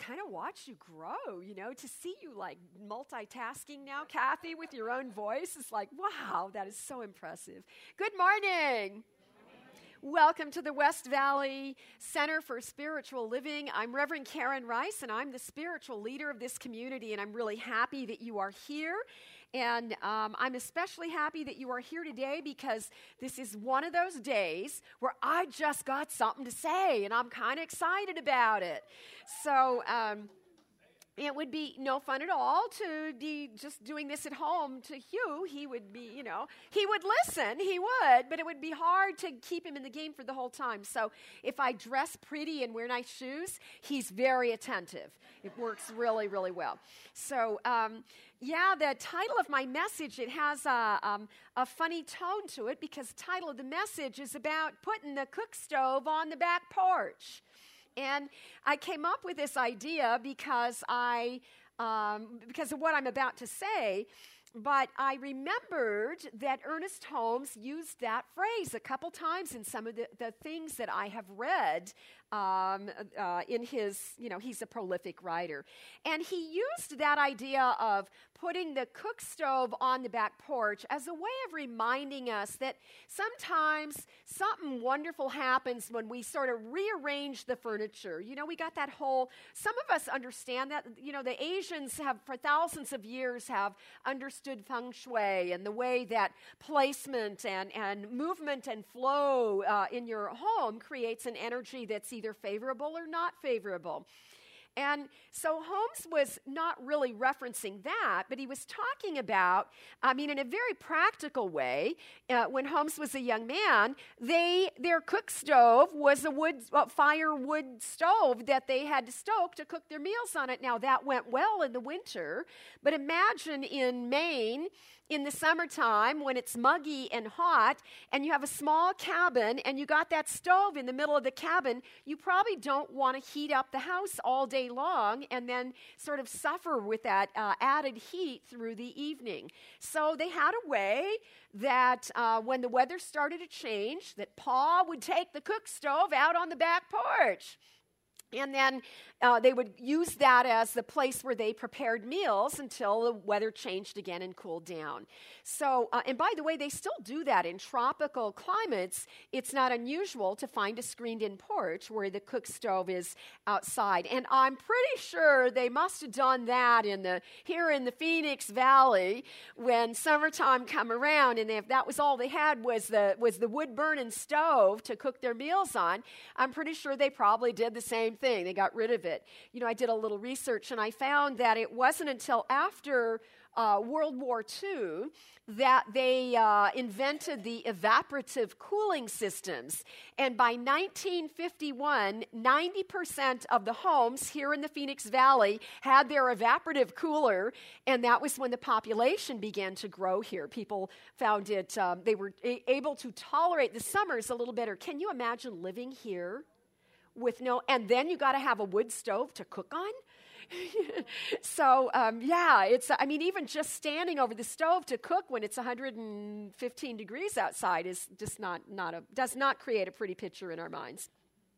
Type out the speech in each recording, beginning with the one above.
kind of watch you grow, to see you like multitasking now, Kathy, with your own voice. It's like, wow, that is so impressive. Good morning. Welcome to the West Valley Center for Spiritual Living. I'm Reverend Karen Rice, and I'm the spiritual leader of this community, and I'm really happy that you are here. And I'm especially happy that you are here today because this is one of those days where I just got something to say, and I'm kind of excited about it. So it would be no fun at all to be just doing this at home to Hugh. He would be, he would listen, he would, but it would be hard to keep him in the game for the whole time. So if I dress pretty and wear nice shoes, he's very attentive. It works really, really well. So, the title of my message, it has a funny tone to it because the title of the message is about putting the cook stove on the back porch. And I came up with this idea because of what I'm about to say, but I remembered that Ernest Holmes used that phrase a couple times in some of the things that I have read in his, he's a prolific writer. And he used that idea of putting the cook stove on the back porch as a way of reminding us that sometimes something wonderful happens when we sort of rearrange the furniture. We got that whole, some of us understand that, the Asians have, for thousands of years, have understood feng shui and the way that placement and movement and flow in your home creates an energy that's either favorable or not favorable. And so Holmes was not really referencing that, but he was talking about, in a very practical way, when Holmes was a young man, their cook stove was a firewood stove that they had to stoke to cook their meals on it. Now, that went well in the winter, but imagine in Maine, in the summertime when it's muggy and hot and you have a small cabin and you got that stove in the middle of the cabin, you probably don't want to heat up the house all day long and then sort of suffer with that added heat through the evening. So they had a way that when the weather started to change, that Pa would take the cook stove out on the back porch. And then they would use that as the place where they prepared meals until the weather changed again and cooled down. So, and by the way, they still do that in tropical climates. It's not unusual to find a screened-in porch where the cook stove is outside. And I'm pretty sure they must have done that here in the Phoenix Valley when summertime come around, and if that was all they had was the wood-burning stove to cook their meals on. I'm pretty sure they probably did the same thing. They got rid of it. I did a little research and I found that it wasn't until after World War II that they invented the evaporative cooling systems. And by 1951, 90% of the homes here in the Phoenix Valley had their evaporative cooler, and that was when the population began to grow here. People found it, they were able to tolerate the summers a little better. Can you imagine living here? And then you got to have a wood stove to cook on. So, even just standing over the stove to cook when it's 115 degrees outside is just does not create a pretty picture in our minds.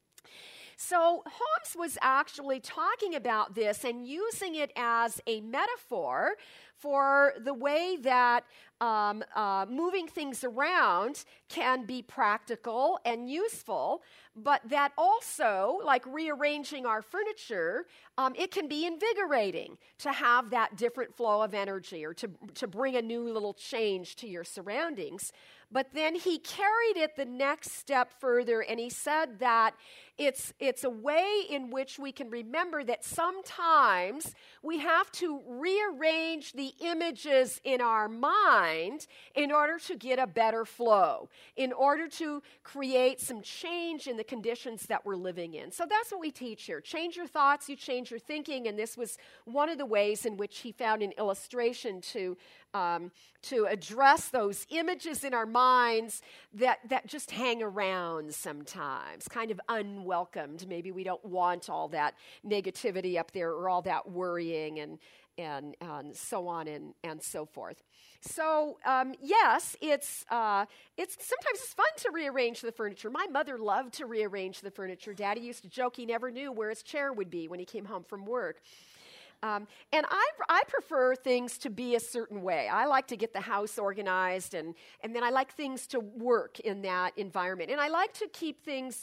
So Holmes was actually talking about this and using it as a metaphor for the way that moving things around can be practical and useful, but that also, like rearranging our furniture, it can be invigorating to have that different flow of energy or to bring a new little change to your surroundings. But then he carried it the next step further, and he said that it's a way in which we can remember that sometimes we have to rearrange the images in our mind in order to get a better flow, in order to create some change in the conditions that we're living in. So that's what we teach here. Change your thoughts, you change your thinking, and this was one of the ways in which he found an illustration to address those images in our minds that just hang around sometimes, kind of unwelcomed. Maybe we don't want all that negativity up there or all that worrying and so on and so forth. So yes, it's sometimes it's fun to rearrange the furniture. My mother loved to rearrange the furniture. Daddy used to joke he never knew where his chair would be when he came home from work. And I prefer things to be a certain way. I like to get the house organized, and then I like things to work in that environment. And I like to keep things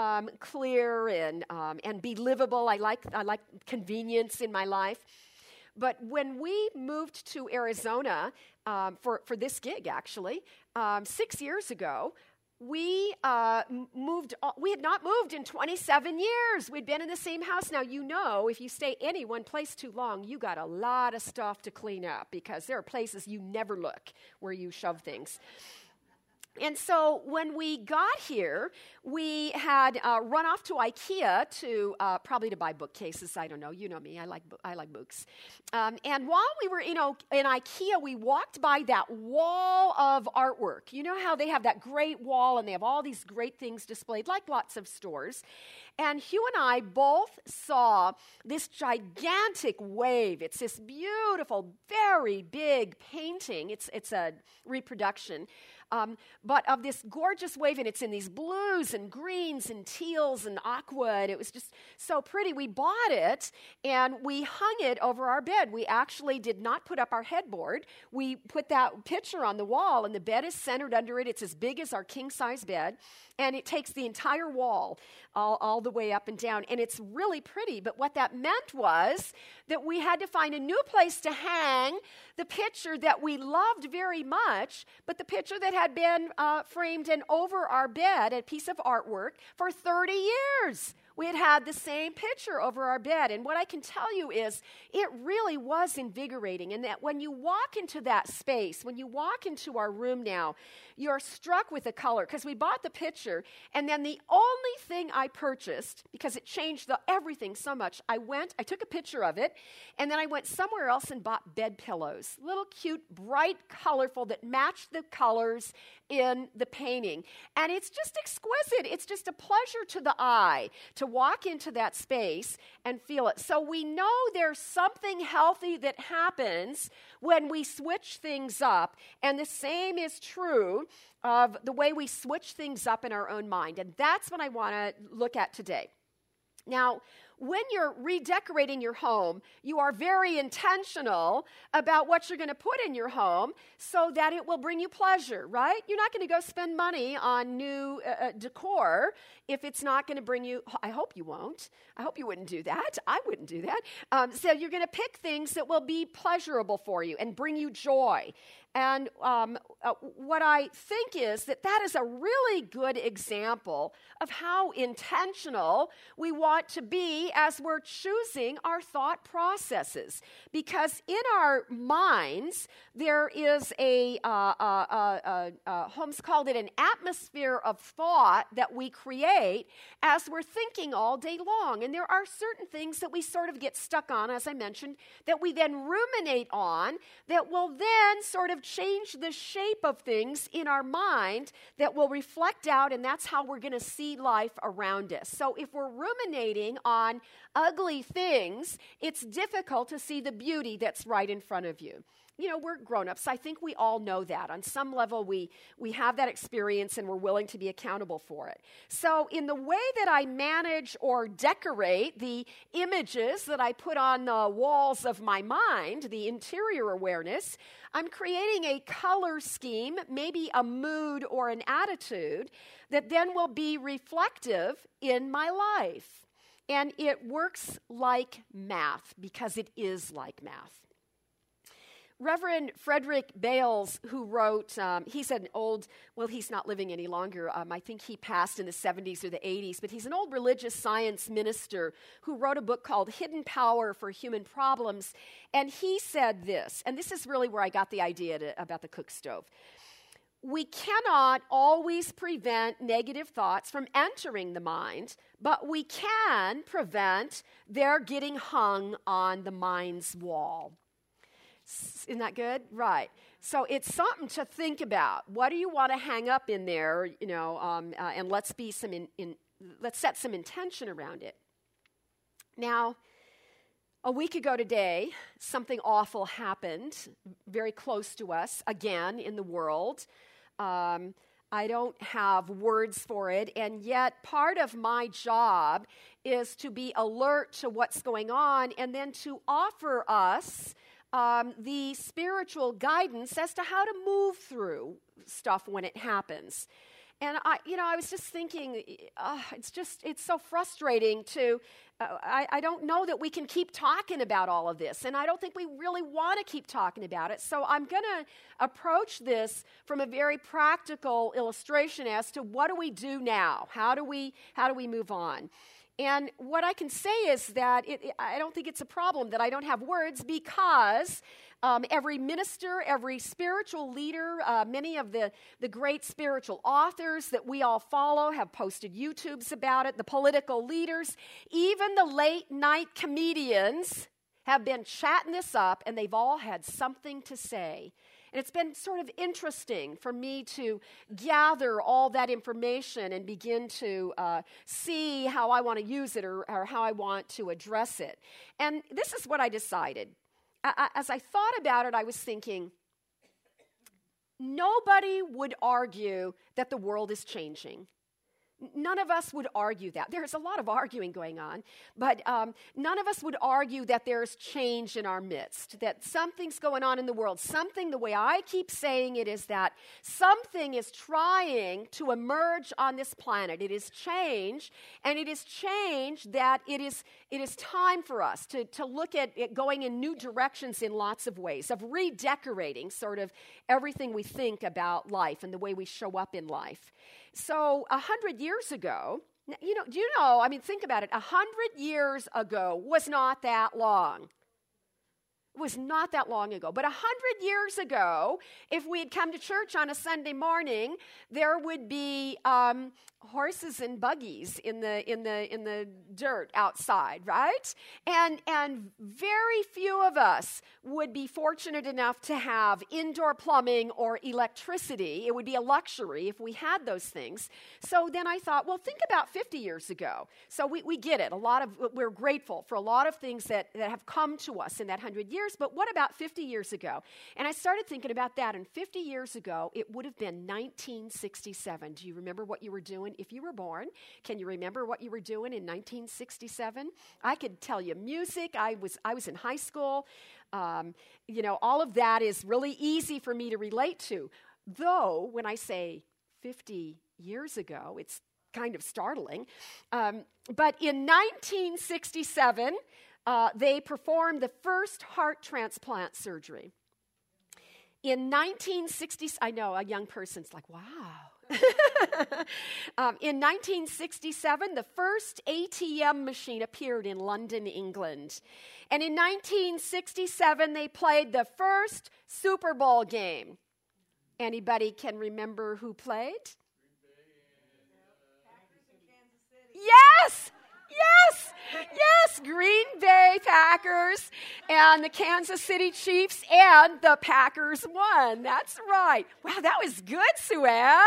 clear and be livable. I like convenience in my life. But when we moved to Arizona for this gig, actually, 6 years ago, we moved. We had not moved in 27 years. We'd been in the same house. Now, you know, if you stay any one place too long, you got a lot of stuff to clean up because there are places you never look where you shove things. And so when we got here, we had run off to IKEA to probably to buy bookcases. I don't know. You know me. I like books. And while we were in IKEA, we walked by that wall of artwork. You know how they have that great wall and they have all these great things displayed, like lots of stores. And Hugh and I both saw this gigantic wave. It's this beautiful, very big painting. It's a reproduction. But of this gorgeous wave, and it's in these blues and greens and teals and aqua, and it was just so pretty. We bought it, and we hung it over our bed. We actually did not put up our headboard. We put that picture on the wall, and the bed is centered under it. It's as big as our king-size bed, and it takes the entire wall all the way up and down, and it's really pretty. But what that meant was that we had to find a new place to hang the picture that we loved very much, but the picture that had been framed and over our bed, a piece of artwork, for 30 years. We had had the same picture over our bed. And what I can tell you is it really was invigorating. And that when you walk into that space, when you walk into our room now, you're struck with the color. Because we bought the picture, and then the only thing I purchased, because it changed everything so much, I took a picture of it, and then I went somewhere else and bought bed pillows. Little cute, bright, colorful, that matched the colors in the painting. And it's just exquisite. It's just a pleasure to the eye to walk into that space and feel it. So we know there's something healthy that happens when we switch things up. And the same is true of the way we switch things up in our own mind. And that's what I want to look at today. Now, when you're redecorating your home, you are very intentional about what you're going to put in your home so that it will bring you pleasure, right? You're not going to go spend money on new decor if it's not going to bring you, I hope you won't. I hope you wouldn't do that. I wouldn't do that. So you're going to pick things that will be pleasurable for you and bring you joy. And what I think is that is a really good example of how intentional we want to be as we're choosing our thought processes. Because in our minds, there is Holmes called it an atmosphere of thought that we create as we're thinking all day long. And there are certain things that we sort of get stuck on, as I mentioned, that we then ruminate on, that will then sort of change the shape of things in our mind that will reflect out, and that's how we're going to see life around us. So if we're ruminating on ugly things, it's difficult to see the beauty that's right in front of you. You know, we're grown-ups. I think we all know that. On some level, we have that experience and we're willing to be accountable for it. So in the way that I manage or decorate the images that I put on the walls of my mind, the interior awareness, I'm creating a color scheme, maybe a mood or an attitude that then will be reflective in my life. And it works like math because it is like math. Reverend Frederick Bales, who wrote, he's not living any longer. I think he passed in the 70s or the 80s, but he's an old religious science minister who wrote a book called Hidden Power for Human Problems. And he said this, and this is really where I got the idea about the cook stove. We cannot always prevent negative thoughts from entering the mind, but we can prevent their getting hung on the mind's wall. Isn't that good? Right. So it's something to think about. What do you want to hang up in there? And let's set some intention around it. Now, a week ago today, something awful happened very close to us, again, in the world. I don't have words for it, and yet part of my job is to be alert to what's going on and then to offer us the spiritual guidance as to how to move through stuff when it happens. And I was just thinking, it's so frustrating to, I don't know that we can keep talking about all of this, and I don't think we really want to keep talking about it. So I'm going to approach this from a very practical illustration as to what do we do now? How do we move on? And what I can say is that I don't think it's a problem that I don't have words, because every minister, every spiritual leader, many of the great spiritual authors that we all follow have posted YouTubes about it. The political leaders, even the late night comedians have been chatting this up, and they've all had something to say. And it's been sort of interesting for me to gather all that information and begin to see how I want to use it or how I want to address it. And this is what I decided. As I thought about it, I was thinking, nobody would argue that the world is changing. None of us would argue that. There's a lot of arguing going on, but none of us would argue that there's change in our midst, that something's going on in the world. Something, the way I keep saying it, is that something is trying to emerge on this planet. It is change, and it is change that it is time for us to look at it going in new directions in lots of ways, of redecorating sort of everything we think about life and the way we show up in life. So 100 years ago, think about it, 100 years ago was not that long. It was not that long ago. But 100 years ago, if we had come to church on a Sunday morning, there would be horses and buggies in the dirt outside, right? And very few of us would be fortunate enough to have indoor plumbing or electricity. It would be a luxury if we had those things. So then I thought, well, think about 50 years ago. So we get it. We're grateful for a lot of things that have come to us in that 100 years. But what about 50 years ago? And I started thinking about that. And 50 years ago, it would have been 1967. Do you remember what you were doing? If you were born, can you remember what you were doing in 1967? I could tell you music. I was in high school. All of that is really easy for me to relate to. Though, when I say 50 years ago, it's kind of startling. But in 1967, they performed the first heart transplant surgery. In 1960, I know a young person's like, wow. In 1967, the first ATM machine appeared in London, England. And in 1967, they played the first Super Bowl game. Anybody can remember who played? Yes! Yes, Green Bay Packers and the Kansas City Chiefs, and the Packers won. That's right. Wow, that was good, Sue Ann.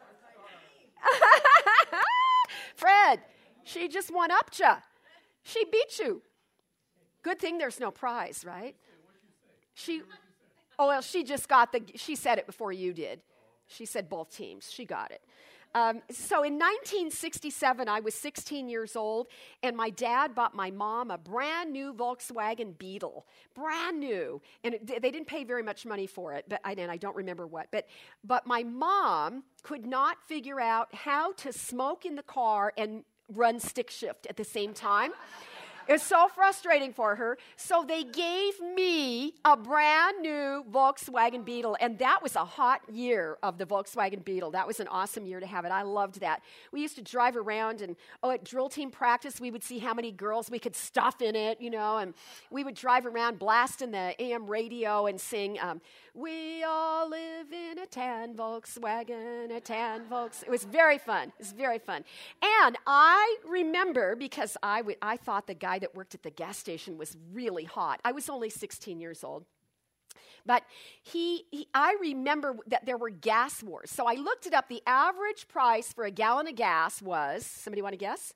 Fred, she just one upped you. She beat you. Good thing there's no prize, right? She just got she said it before you did. She said both teams. She got it. So in 1967, I was 16 years old, and my dad bought my mom a brand new Volkswagen Beetle, brand new. And they didn't pay very much money for it, and I don't remember what. But my mom could not figure out how to smoke in the car and run stick shift at the same time. It was so frustrating for her. So they gave me a brand new Volkswagen Beetle, and that was a hot year of the Volkswagen Beetle. That was an awesome year to have it. I loved that. We used to drive around, and at drill team practice, we would see how many girls we could stuff in it, and we would drive around blasting the AM radio and sing, "We all live in a tan Volkswagen, a tan Volkswagen." It was very fun. It was very fun. And I remember, because I thought the guy that worked at the gas station was really hot. I was only 16 years old. But I remember that there were gas wars. So I looked it up. The average price for a gallon of gas was, somebody want to guess?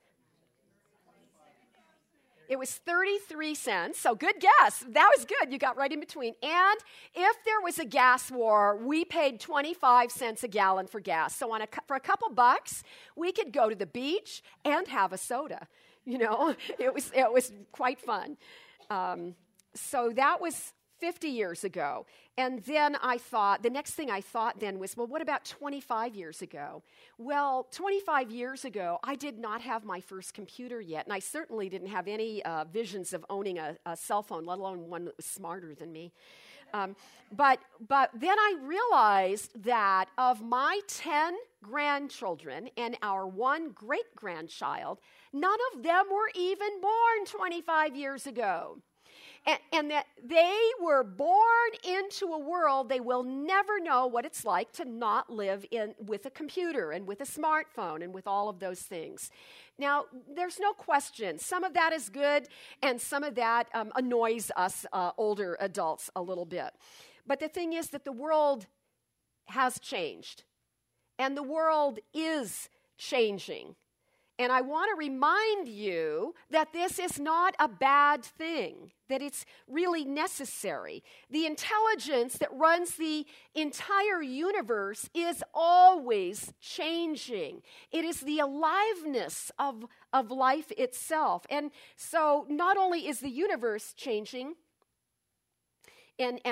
It was 33 cents. So good guess. That was good. You got right in between. And if there was a gas war, we paid 25 cents a gallon for gas. So for a couple bucks, we could go to the beach and have a soda. You know, it was quite fun. So that was 50 years ago. And then the next thing I thought then was, well, what about 25 years ago? Well, 25 years ago, I did not have my first computer yet, and I certainly didn't have any visions of owning a cell phone, let alone one that was smarter than me. But then I realized that of my 10 grandchildren and our one great-grandchild, none of them were even born 25 years ago. And that they were born into a world they will never know what it's like to not live with a computer and with a smartphone and with all of those things. Now, there's no question. Some of that is good, and some of that annoys us older adults a little bit. But the thing is that the world has changed, and the world is changing. And I want to remind you that this is not a bad thing, that it's really necessary. The intelligence that runs the entire universe is always changing. It is the aliveness of life itself. And so not only is the universe changing and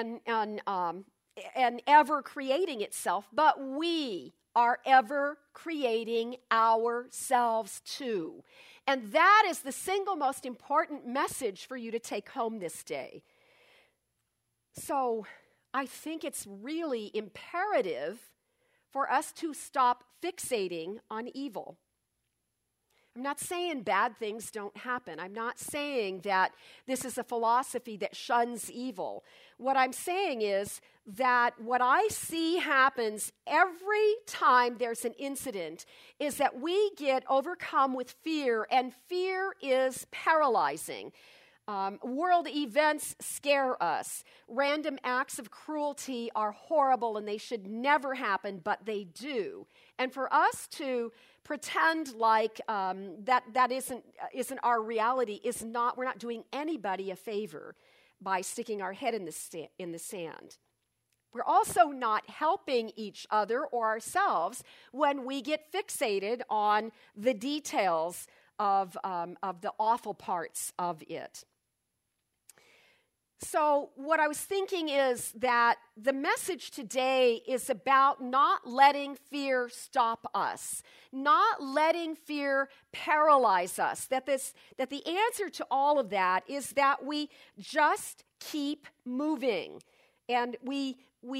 ever creating itself, but we are ever creating ourselves too. And that is the single most important message for you to take home this day. So I think it's really imperative for us to stop fixating on evil. I'm not saying bad things don't happen. I'm not saying that this is a philosophy that shuns evil. What I'm saying is that what I see happens every time there's an incident is that we get overcome with fear, and fear is paralyzing. World events scare us. Random acts of cruelty are horrible and they should never happen, but they do. And for us to pretend like that isn't our reality we're not doing anybody a favor by sticking our head in the sand. We're also not helping each other or ourselves when we get fixated on the details of the awful parts of it. So what I was thinking is that the message today is about not letting fear stop us, not letting fear paralyze us. That the answer to all of that is that we just keep moving, and we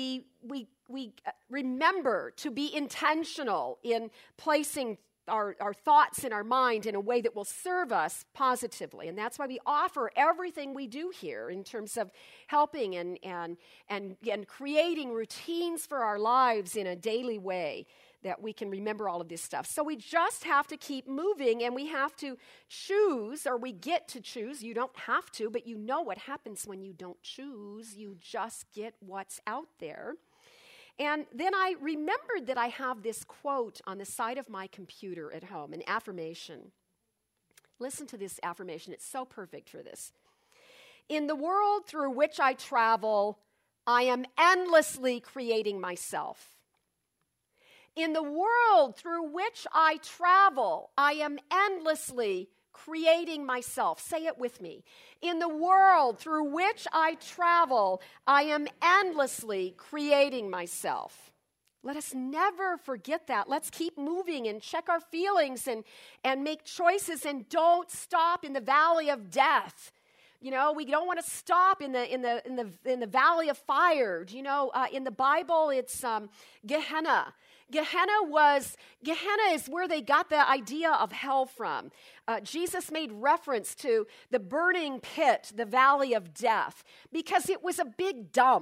remember to be intentional in placing our thoughts in our mind in a way that will serve us positively. And that's why we offer everything we do here in terms of helping and creating routines for our lives in a daily way that we can remember all of this stuff. So we just have to keep moving, and we have to choose, or we get to choose. You don't have to, but you know what happens when you don't choose. You just get what's out there. And then I remembered that I have this quote on the side of my computer at home, an affirmation. Listen to this affirmation. It's so perfect for this. In the world through which I travel, I am endlessly creating myself. In the world through which I travel, I am endlessly creating myself. Say it with me. In the world through which I travel, I am endlessly creating myself. Let us never forget that. Let's keep moving and check our feelings and make choices, and don't stop in the valley of death. You know, we don't want to stop in the valley of fire. You know, in the Bible, it's Gehenna. Gehenna is where they got the idea of hell from. Jesus made reference to the burning pit, the valley of death, because it was a big dump.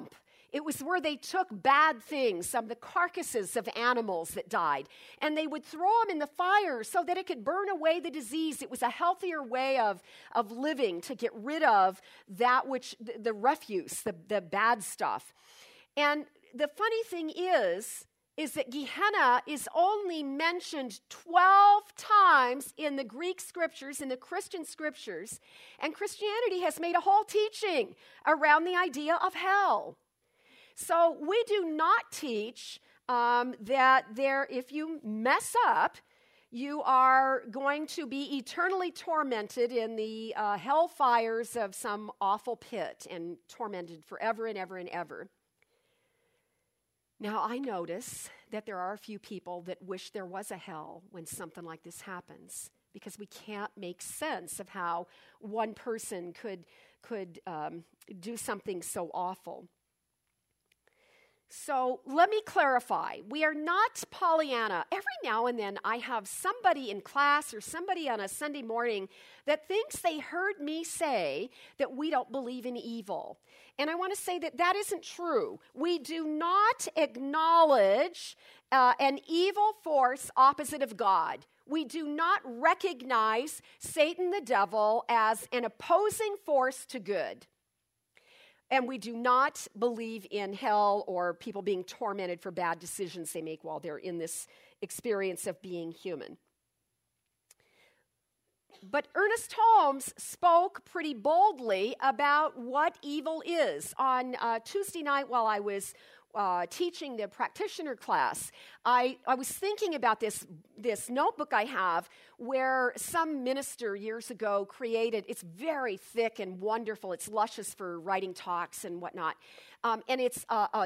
It was where they took bad things, some of the carcasses of animals that died, and they would throw them in the fire so that it could burn away the disease. It was a healthier way of living, to get rid of that which, the refuse, the bad stuff. And the funny thing is that Gehenna is only mentioned 12 times in the Greek scriptures, in the Christian scriptures, and Christianity has made a whole teaching around the idea of hell. So we do not teach that if you mess up, you are going to be eternally tormented in the hell fires of some awful pit and tormented forever and ever and ever. Now, I notice that there are a few people that wish there was a hell when something like this happens, because we can't make sense of how one person could do something so awful. So let me clarify. We are not Pollyanna. Every now and then I have somebody in class or somebody on a Sunday morning that thinks they heard me say that we don't believe in evil. And I want to say that isn't true. We do not acknowledge an evil force opposite of God. We do not recognize Satan the devil as an opposing force to good. And we do not believe in hell or people being tormented for bad decisions they make while they're in this experience of being human. But Ernest Holmes spoke pretty boldly about what evil is. On Tuesday night, while I was teaching the practitioner class, I was thinking about this notebook I have where some minister years ago created. It's very thick and wonderful. It's luscious for writing talks and whatnot. And it's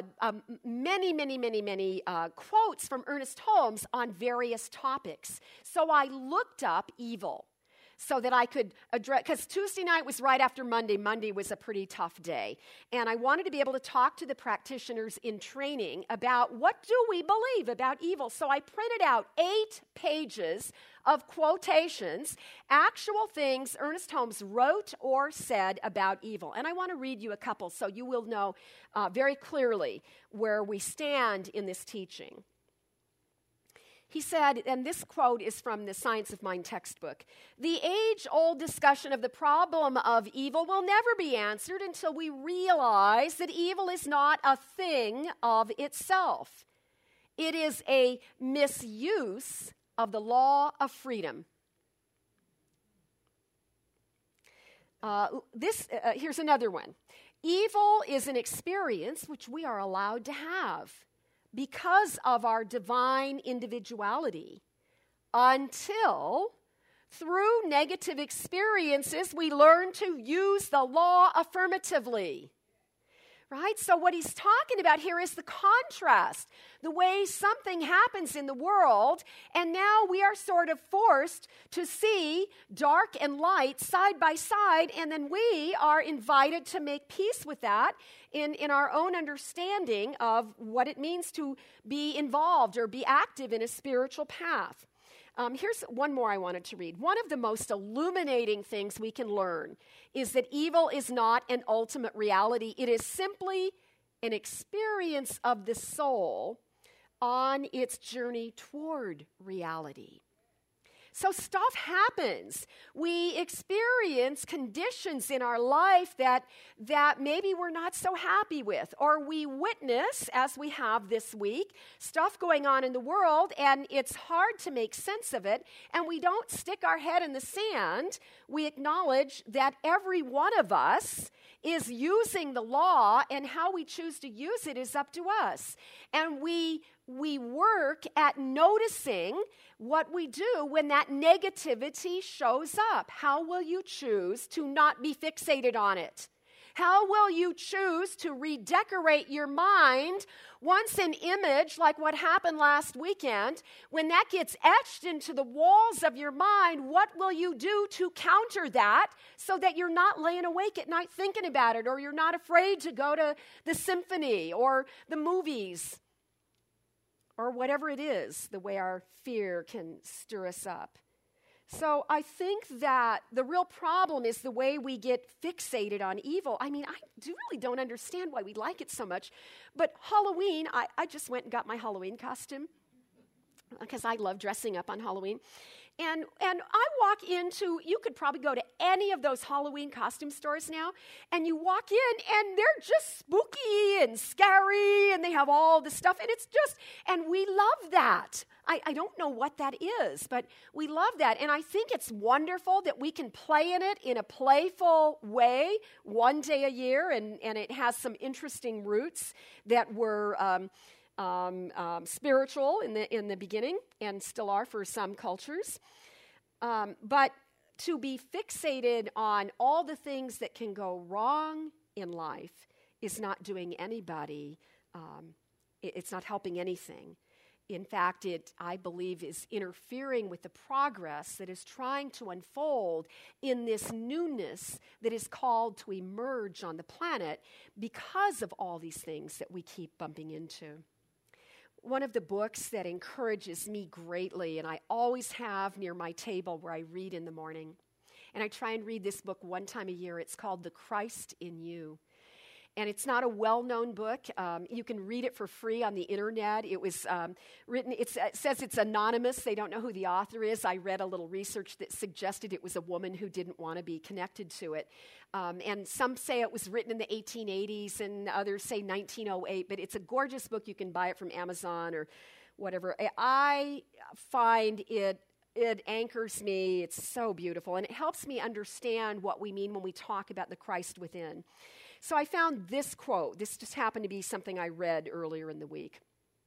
many quotes from Ernest Holmes on various topics. So I looked up evil so that I could address, because Tuesday night was right after Monday. Monday was a pretty tough day. And I wanted to be able to talk to the practitioners in training about what do we believe about evil. So I printed out 8 pages of quotations, actual things Ernest Holmes wrote or said about evil. And I want to read you a couple so you will know very clearly where we stand in this teaching. He said, and this quote is from the Science of Mind textbook, "The age-old discussion of the problem of evil will never be answered until we realize that evil is not a thing of itself. It is a misuse of the law of freedom." Here's another one. "Evil is an experience which we are allowed to have because of our divine individuality, until through negative experiences we learn to use the law affirmatively." Right? So what he's talking about here is the contrast, the way something happens in the world, and now we are sort of forced to see dark and light side by side, and then we are invited to make peace with that in our own understanding of what it means to be involved or be active in a spiritual path. Here's one more I wanted to read. One of the most illuminating things we can learn is that evil is not an ultimate reality. It is simply an experience of the soul on its journey toward reality. So stuff happens. We experience conditions in our life that maybe we're not so happy with, or we witness, as we have this week, stuff going on in the world, and it's hard to make sense of it, and we don't stick our head in the sand. We acknowledge that every one of us is using the law, and how we choose to use it is up to us. And we work at noticing what we do when that negativity shows up. How will you choose to not be fixated on it? How will you choose to redecorate your mind once an image like what happened last weekend, when that gets etched into the walls of your mind, what will you do to counter that so that you're not laying awake at night thinking about it, or you're not afraid to go to the symphony or the movies or whatever it is, the way our fear can stir us up? So I think that the real problem is the way we get fixated on evil. I mean, really don't understand why we like it so much. But Halloween, I just went and got my Halloween costume because I love dressing up on Halloween. And I walk into, you could probably go to any of those Halloween costume stores now, and you walk in, and they're just spooky and scary, and they have all this stuff, and we love that. I don't know what that is, but we love that. And I think it's wonderful that we can play in it in a playful way one day a year, and it has some interesting roots that were spiritual in the beginning and still are for some cultures. But to be fixated on all the things that can go wrong in life is not doing anybody, it's not helping anything. In fact, I believe, is interfering with the progress that is trying to unfold in this newness that is called to emerge on the planet because of all these things that we keep bumping into. One of the books that encourages me greatly, and I always have near my table where I read in the morning, and I try and read this book one time a year. It's called The Christ in You. And it's not a well-known book. You can read it for free on the internet. It was written, it says it's anonymous. They don't know who the author is. I read a little research that suggested it was a woman who didn't want to be connected to it. And some say it was written in the 1880s, and others say 1908. But it's a gorgeous book. You can buy it from Amazon or whatever. I find it anchors me. It's so beautiful. And it helps me understand what we mean when we talk about the Christ within. So I found this quote. This just happened to be something I read earlier in the week.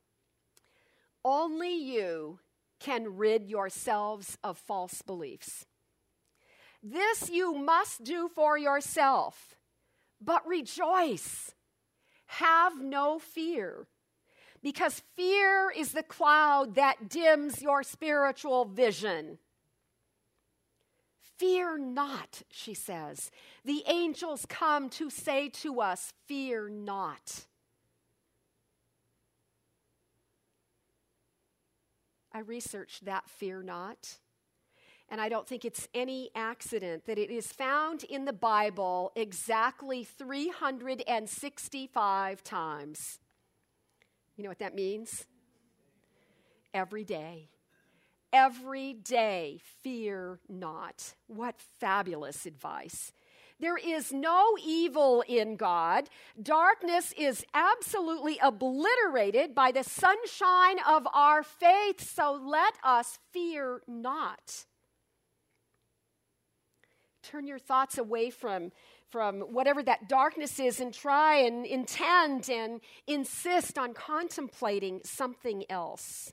Only you can rid yourselves of false beliefs. This you must do for yourself, but rejoice. Have no fear, because fear is the cloud that dims your spiritual vision. Fear not, she says. The angels come to say to us, fear not. I researched that fear not, and I don't think it's any accident that it is found in the Bible exactly 365 times. You know what that means? Every day. Every day, fear not. What fabulous advice. There is no evil in God. Darkness is absolutely obliterated by the sunshine of our faith, so let us fear not. Turn your thoughts away from whatever that darkness is and try and intend and insist on contemplating something else.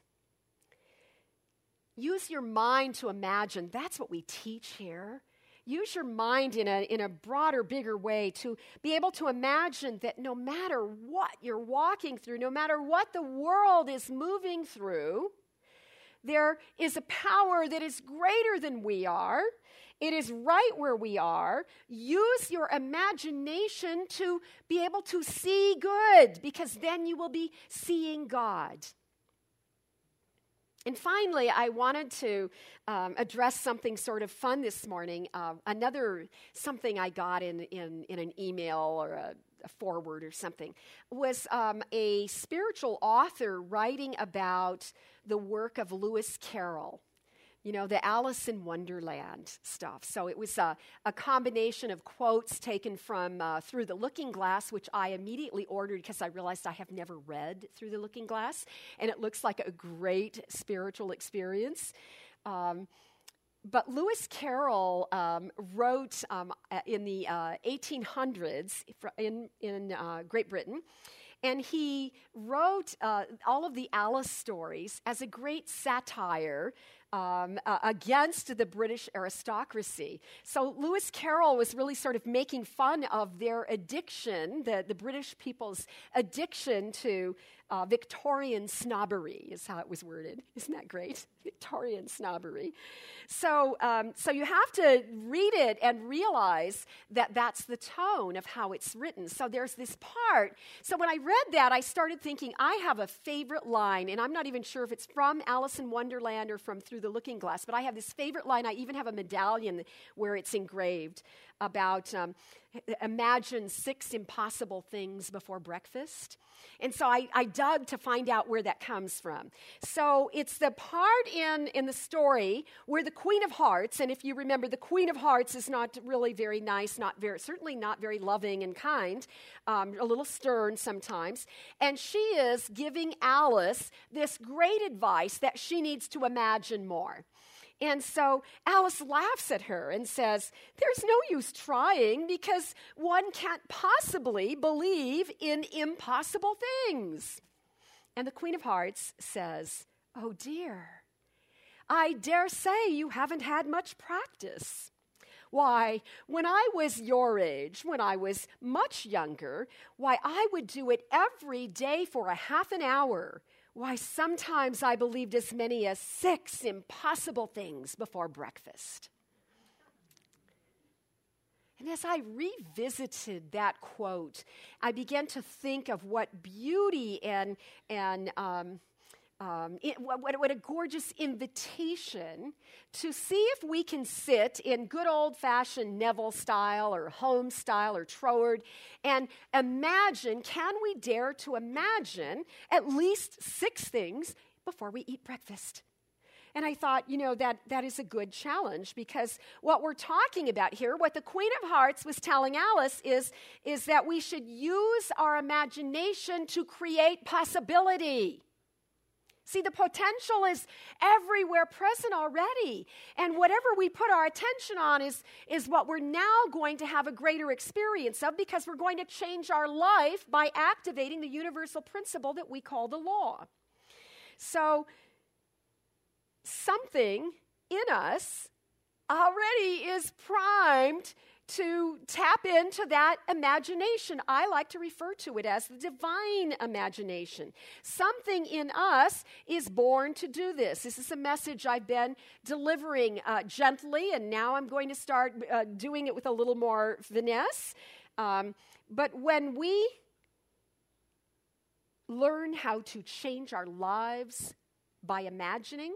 Use your mind to imagine. That's what we teach here. Use your mind in a broader, bigger way to be able to imagine that no matter what you're walking through, no matter what the world is moving through, there is a power that is greater than we are. It is right where we are. Use your imagination to be able to see good, because then you will be seeing God. And finally, I wanted to address something sort of fun this morning. Something I got in an email or a forward or something was a spiritual author writing about the work of Lewis Carroll. You know, the Alice in Wonderland stuff. So it was a combination of quotes taken from Through the Looking Glass, which I immediately ordered because I realized I have never read Through the Looking Glass, and it looks like a great spiritual experience. But Lewis Carroll wrote in the 1800s in Great Britain, and he wrote all of the Alice stories as a great satire against the British aristocracy. So Lewis Carroll was really sort of making fun of their addiction, the British people's addiction to Victorian snobbery, is how it was worded. Isn't that great? Victorian snobbery. So you have to read it and realize that that's the tone of how it's written. So there's this part. So when I read that, I started thinking, I have a favorite line, and I'm not even sure if it's from Alice in Wonderland or from Through through the looking glass, but I have this favorite line. I even have a medallion where it's engraved about imagine 6 impossible things before breakfast. And so I dug to find out where that comes from. So it's the part in the story where the Queen of Hearts, and if you remember, the Queen of Hearts is not really very nice, certainly not very loving and kind, a little stern sometimes. And she is giving Alice this great advice that she needs to imagine more. And so Alice laughs at her and says, there's no use trying because one can't possibly believe in impossible things. And the Queen of Hearts says, oh dear, I dare say you haven't had much practice. Why, when I was your age, when I was much younger, why, I would do it every day for a half an hour. Why, sometimes I believed as many as 6 impossible things before breakfast. And as I revisited that quote, I began to think of what beauty and what a gorgeous invitation to see if we can sit in good old-fashioned Neville style or Holmes style or Troward and imagine, can we dare to imagine at least 6 things before we eat breakfast? And I thought, that is a good challenge because what we're talking about here, what the Queen of Hearts was telling Alice is that we should use our imagination to create possibility. See, the potential is everywhere present already. And whatever we put our attention on is what we're now going to have a greater experience of because we're going to change our life by activating the universal principle that we call the law. So, something in us already is primed to tap into that imagination. I like to refer to it as the divine imagination. Something in us is born to do this. This is a message I've been delivering gently, and now I'm going to start doing it with a little more finesse. But when we learn how to change our lives by imagining,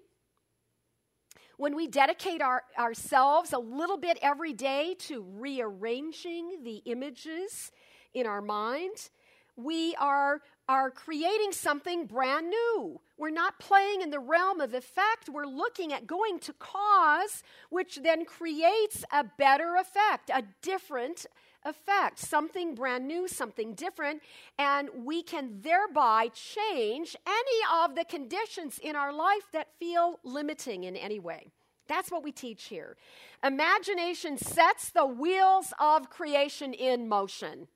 when we dedicate ourselves a little bit every day to rearranging the images in our mind, we are creating something brand new. We're not playing in the realm of effect. We're looking at going to cause, which then creates a better effect, a different effect, something brand new, something different, and we can thereby change any of the conditions in our life that feel limiting in any way. That's what we teach here. Imagination sets the wheels of creation in motion.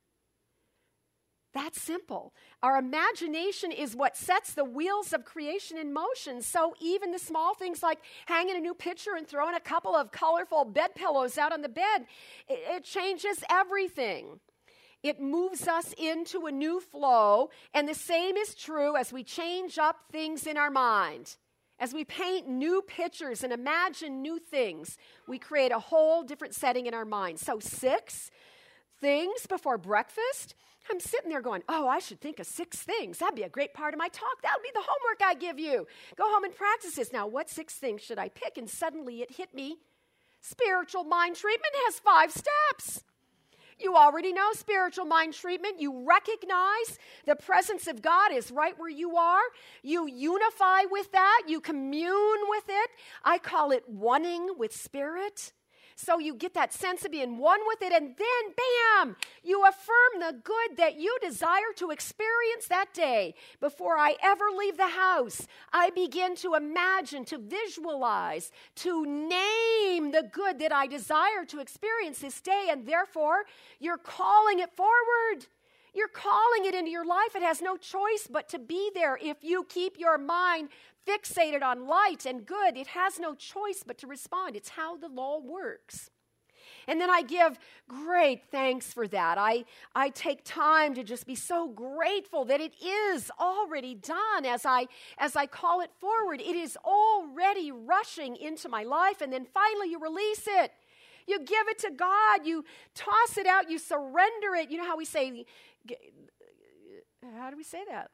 That's simple. Our imagination is what sets the wheels of creation in motion. So even the small things like hanging a new picture and throwing a couple of colorful bed pillows out on the bed, it changes everything. It moves us into a new flow, and the same is true as we change up things in our mind. As we paint new pictures and imagine new things, we create a whole different setting in our mind. So 6 things before breakfast, I'm sitting there going, I should think of 6 things. That'd be a great part of my talk. That would be the homework I give you. Go home and practice this. Now, what 6 things should I pick? And suddenly it hit me. Spiritual mind treatment has 5 steps. You already know spiritual mind treatment. You recognize the presence of God is right where you are. You unify with that. You commune with it. I call it oneing with spirit. So you get that sense of being one with it, and then, bam, you affirm the good that you desire to experience that day. Before I ever leave the house, I begin to imagine, to visualize, to name the good that I desire to experience this day, and therefore, you're calling it forward. You're calling it into your life. It has no choice but to be there. If you keep your mind fixated on light and good, it has no choice but to respond. It's how the law works. And then I give great thanks for that. I take time to just be so grateful that it is already done as I call it forward. It is already rushing into my life, and then finally you release it. You give it to God. You toss it out. You surrender it. You know how we say, how do we say that? Like,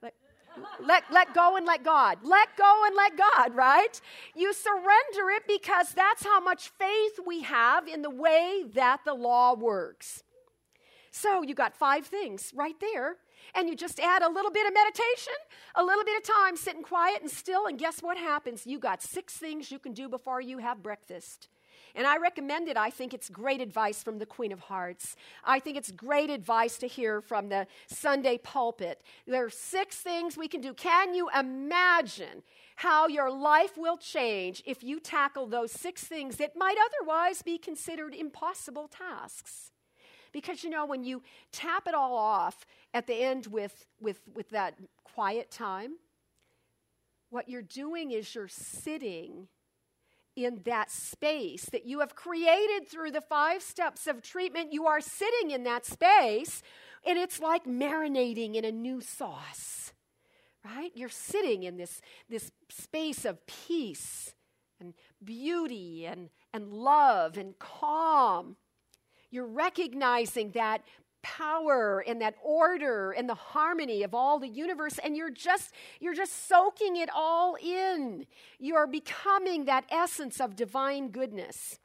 Let go and let God. Let go and let God, right? You surrender it because that's how much faith we have in the way that the law works. So you got 5 things right there, and you just add a little bit of meditation, a little bit of time sitting quiet and still, and guess what happens? You got 6 things you can do before you have breakfast. And I recommend it. I think it's great advice from the Queen of Hearts. I think it's great advice to hear from the Sunday pulpit. There are 6 things we can do. Can you imagine how your life will change if you tackle those 6 things that might otherwise be considered impossible tasks? Because, you know, when you tap it all off at the end with that quiet time, what you're doing is you're sitting in that space that you have created through the 5 steps of treatment. You are sitting in that space, and it's like marinating in a new sauce, right? You're sitting in this space of peace and beauty and love and calm. You're recognizing that power and that order and the harmony of all the universe, and you're just soaking it all in. You're becoming that essence of divine goodness.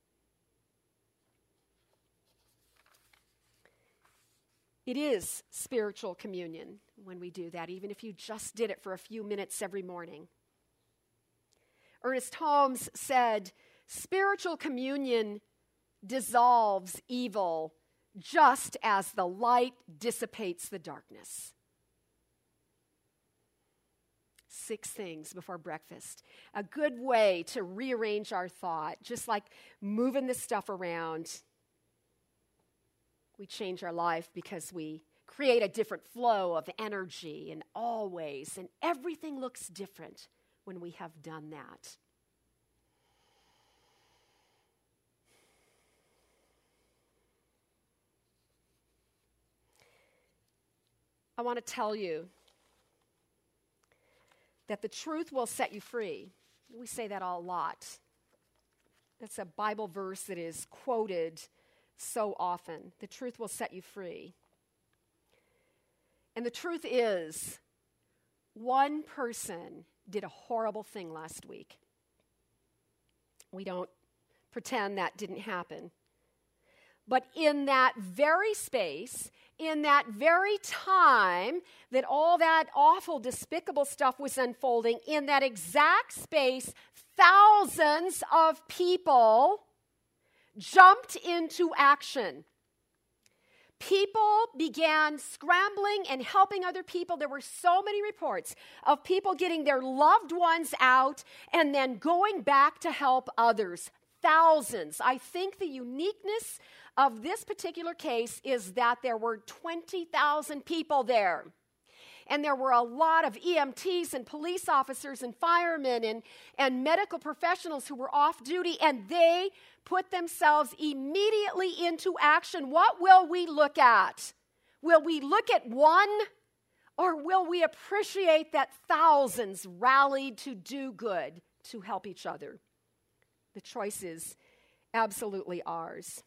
It is spiritual communion when we do that, even if you just did it for a few minutes every morning. Ernest Holmes said, "Spiritual communion dissolves evil just as the light dissipates the darkness." 6 things before breakfast. A good way to rearrange our thought, just like moving this stuff around. We change our life because we create a different flow of energy and always, and everything looks different when we have done that. I want to tell you that the truth will set you free. We say that a lot. That's a Bible verse that is quoted so often. The truth will set you free. And the truth is, one person did a horrible thing last week. We don't pretend that didn't happen. But in that very space, in that very time that all that awful, despicable stuff was unfolding, in that exact space, thousands of people jumped into action. People began scrambling and helping other people. There were so many reports of people getting their loved ones out and then going back to help others. Thousands. I think the uniqueness of this particular case is that there were 20,000 people there. And there were a lot of EMTs and police officers and firemen and medical professionals who were off duty, and they put themselves immediately into action. What will we look at? Will we look at one, or will we appreciate that thousands rallied to do good, to help each other? The choice is absolutely ours.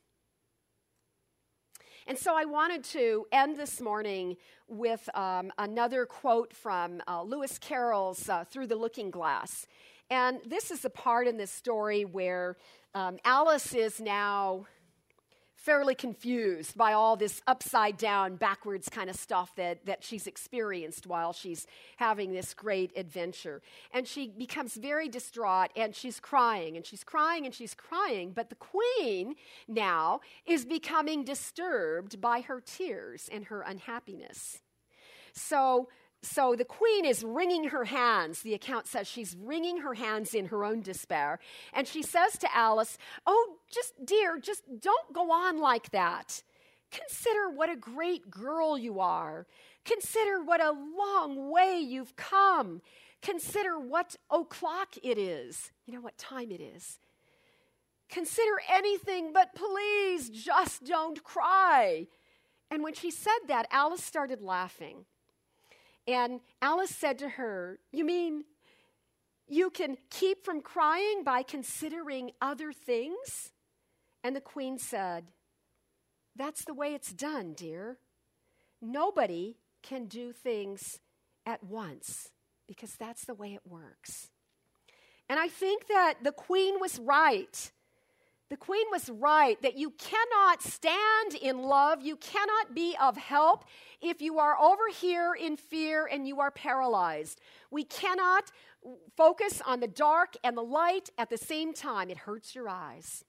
And so I wanted to end this morning with another quote from Lewis Carroll's Through the Looking Glass. And this is the part in this story where Alice is now fairly confused by all this upside down, backwards kind of stuff that she's experienced while she's having this great adventure. And she becomes very distraught, and she's crying, and she's crying, and she's crying. But the queen now is becoming disturbed by her tears and her unhappiness. So the queen is wringing her hands. The account says she's wringing her hands in her own despair. And she says to Alice, "Oh, dear, just don't go on like that. Consider what a great girl you are. Consider what a long way you've come. Consider what o'clock it is. You know what time it is. Consider anything, but please just don't cry." And when she said that, Alice started laughing. And Alice said to her, "You mean you can keep from crying by considering other things?" And the queen said, "That's the way it's done, dear. Nobody can do things at once, because that's the way it works. And I think that the Queen was right. The Queen was right that you cannot stand in love, you cannot be of help if you are over here in fear and you are paralyzed. We cannot focus on the dark and the light at the same time. It hurts your eyes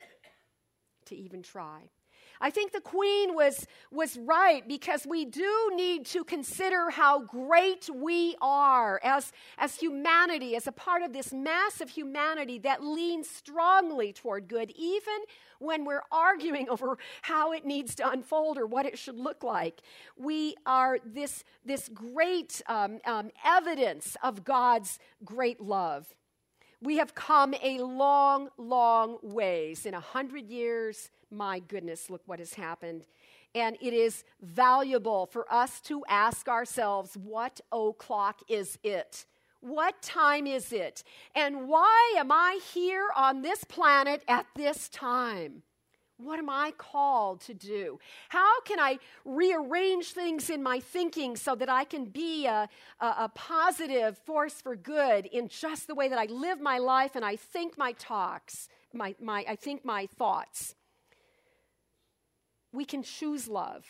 to even try. I think the Queen was right, because we do need to consider how great we are as humanity, as a part of this mass of humanity that leans strongly toward good, even when we're arguing over how it needs to unfold or what it should look like. We are this great evidence of God's great love. We have come a long, long ways. In 100 years, my goodness, look what has happened. And it is valuable for us to ask ourselves, what o'clock is it? What time is it? And why am I here on this planet at this time? What am I called to do? How can I rearrange things in my thinking so that I can be a positive force for good in just the way that I live my life and I think my talks, I think my thoughts? We can choose love.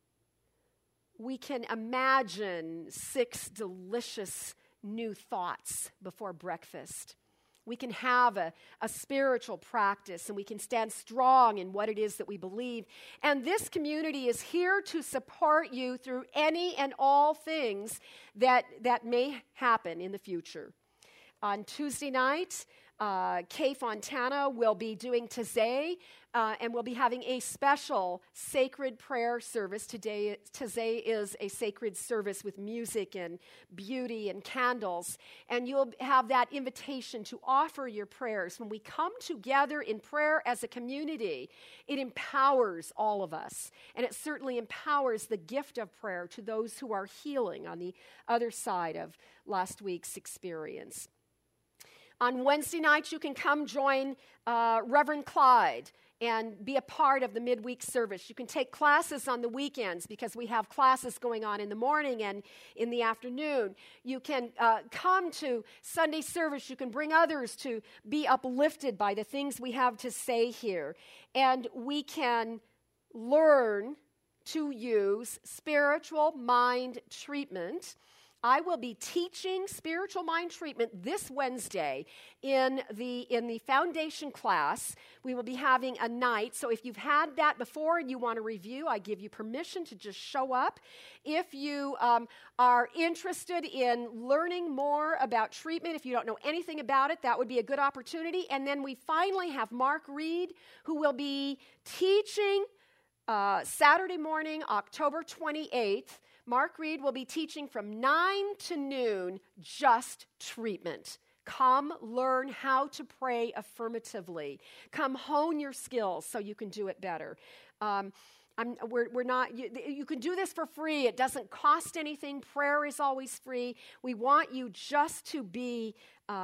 We can imagine 6 delicious new thoughts before breakfast. We can have a spiritual practice, and we can stand strong in what it is that we believe. And this community is here to support you through any and all things that may happen in the future. On Tuesday night, Kay Fontana will be doing Taizé, and we'll be having a special sacred prayer service. Today, Taizé is a sacred service with music and beauty and candles, and you'll have that invitation to offer your prayers. When we come together in prayer as a community, it empowers all of us, and it certainly empowers the gift of prayer to those who are healing on the other side of last week's experience. On Wednesday nights, you can come join Reverend Clyde and be a part of the midweek service. You can take classes on the weekends, because we have classes going on in the morning and in the afternoon. You can come to Sunday service. You can bring others to be uplifted by the things we have to say here. And we can learn to use spiritual mind treatment. I will be teaching spiritual mind treatment this Wednesday in the foundation class. We will be having a night. So if you've had that before and you want to review, I give you permission to just show up. If you are interested in learning more about treatment, if you don't know anything about it, that would be a good opportunity. And then we finally have Mark Reed, who will be teaching Saturday morning, October 28th. Mark Reed will be teaching from 9 to noon, just treatment. Come learn how to pray affirmatively. Come hone your skills so you can do it better. We're not. You can do this for free. It doesn't cost anything. Prayer is always free. We want you just to be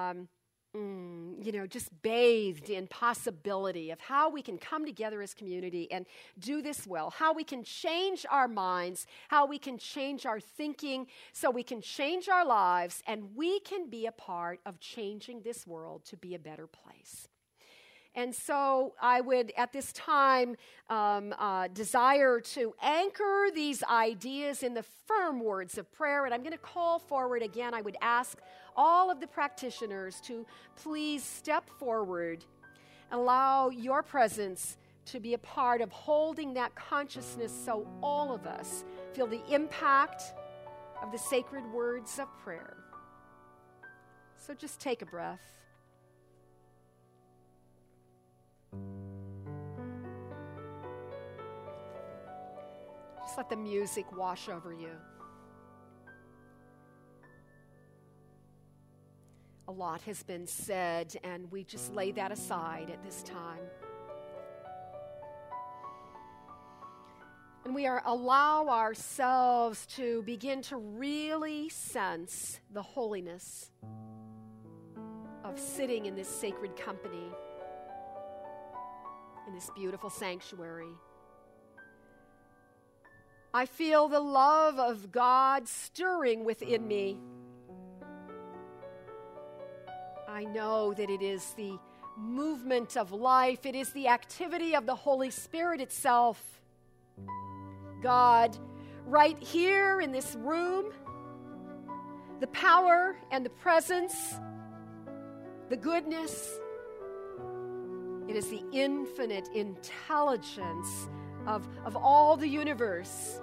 just bathed in possibility of how we can come together as community and do this well, how we can change our minds, how we can change our thinking so we can change our lives, and we can be a part of changing this world to be a better place. And so I would, at this time, desire to anchor these ideas in the firm words of prayer. And I'm going to call forward again. I would ask all of the practitioners to please step forward and allow your presence to be a part of holding that consciousness so all of us feel the impact of the sacred words of prayer. So just take a breath. Just let the music wash over you. A lot has been said, and we just lay that aside at this time. And we allow ourselves to begin to really sense the holiness of sitting in this sacred company, in this beautiful sanctuary. I feel the love of God stirring within me. I know that it is the movement of life. It is the activity of the Holy Spirit itself. God, right here in this room, the power and the presence, the goodness, it is the infinite intelligence of all the universe.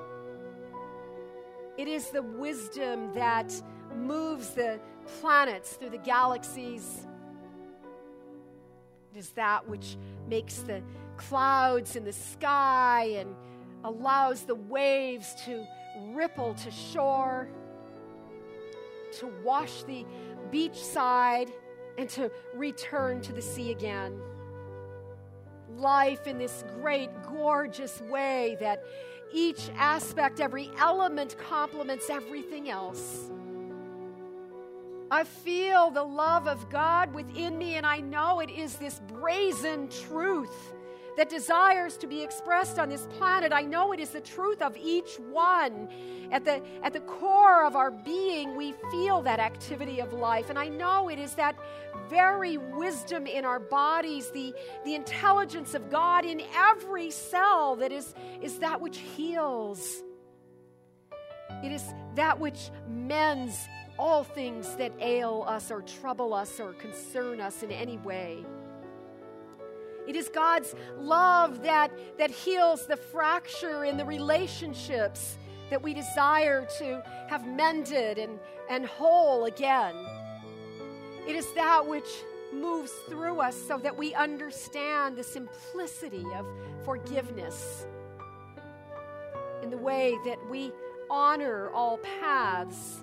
It is the wisdom that moves the planets through the galaxies. It is that which makes the clouds in the sky and allows the waves to ripple to shore, to wash the beach side and to return to the sea again. Life in this great, gorgeous way that each aspect, every element complements everything else. I feel the love of God within me, and I know it is this brazen truth that desires to be expressed on this planet. I know it is the truth of each one. At the core of our being, we feel that activity of life. And I know it is that very wisdom in our bodies, the intelligence of God in every cell that is that which heals. It is that which mends all things that ail us or trouble us or concern us in any way. It is God's love that heals the fracture in the relationships that we desire to have mended and whole again. It is that which moves through us so that we understand the simplicity of forgiveness in the way that we honor all paths,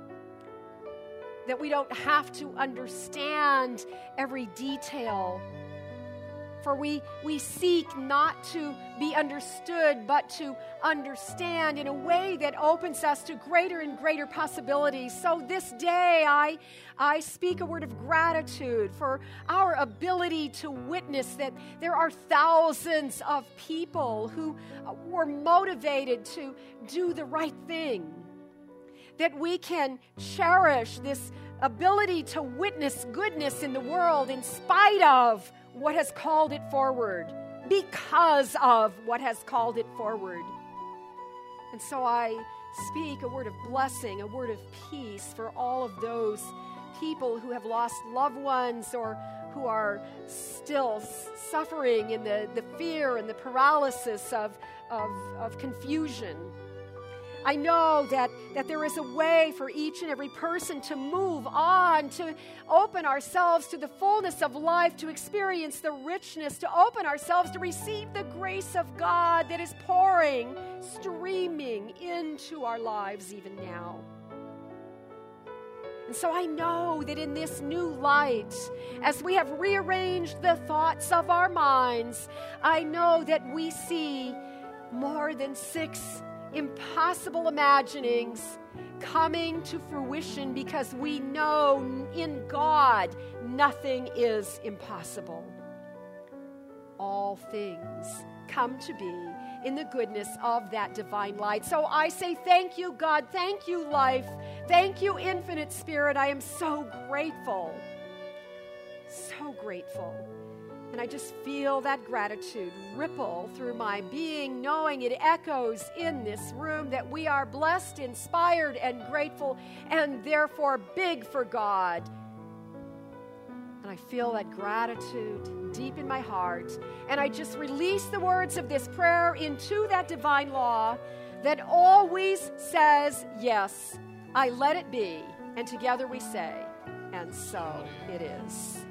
that we don't have to understand every detail. For we seek not to be understood, but to understand in a way that opens us to greater and greater possibilities. So this day, I speak a word of gratitude for our ability to witness that there are thousands of people who were motivated to do the right thing, that we can cherish this ability to witness goodness in the world in spite of what has called it forward, because of what has called it forward. And so I speak a word of blessing, a word of peace for all of those people who have lost loved ones or who are still suffering in the fear and the paralysis of confusion. I know that there is a way for each and every person to move on, to open ourselves to the fullness of life, to experience the richness, to open ourselves to receive the grace of God that is pouring, streaming into our lives even now. And so I know that in this new light, as we have rearranged the thoughts of our minds, I know that we see more than 6 impossible imaginings coming to fruition, because we know in God nothing is impossible. All things come to be in the goodness of that divine light. So I say thank you, God. Thank you, life. Thank you, infinite Spirit. I am so grateful. So grateful. And I just feel that gratitude ripple through my being, knowing it echoes in this room that we are blessed, inspired, and grateful, and therefore big for God. And I feel that gratitude deep in my heart. And I just release the words of this prayer into that divine law that always says, yes, I let it be. And together we say, and so it is.